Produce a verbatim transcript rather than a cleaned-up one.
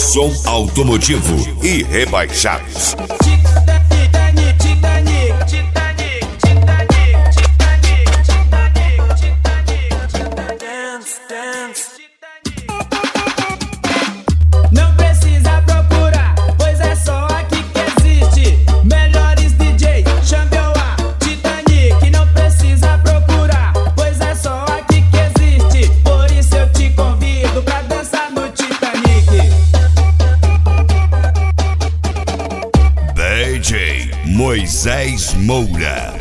som automotivo e rebaixados. Não precisa procurar, pois é só aqui que existe. Melhores D J, chame a Titanic. Não precisa procurar, pois é só aqui que existe. Por isso eu te convido pra dançar no Titanic. D J Moisés Moura.